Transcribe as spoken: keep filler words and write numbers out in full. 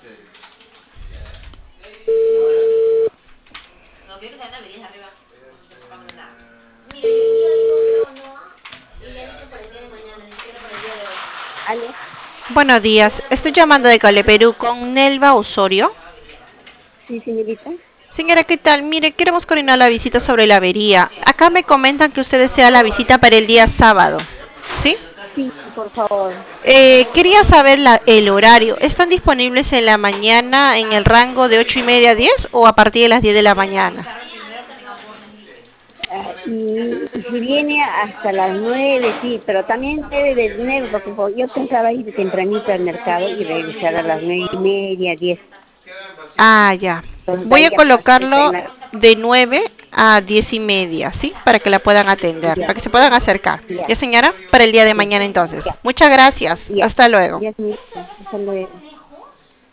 ¿Aló? Buenos días, estoy llamando de Cale Perú con Nelva Osorio. Sí, señorita. Señora, ¿qué tal? Mire, queremos coordinar la visita sobre la avería. Acá me comentan que usted desea la visita para el día sábado, ¿sí? Sí, por favor. Eh, quería saber la- el horario. ¿Están disponibles en la mañana en el rango de ocho y media a diez o a partir de las diez de la mañana? Ah, y, y si viene hasta las nueve, sí, pero también debe de nueve, porque po- yo pensaba ir tempranito al mercado y regresar a las nueve y media, diez. Ah, ya. Entonces Voy ahí a ya pasa en colocarlo la... de nueve a diez y media, ¿sí? Para que la puedan atender, para Ya, que se puedan acercar. ya, ¿Ya, señora? Para el día de ya, mañana entonces. ya, Muchas gracias. ya, Hasta luego. ya, señorita. Hasta luego.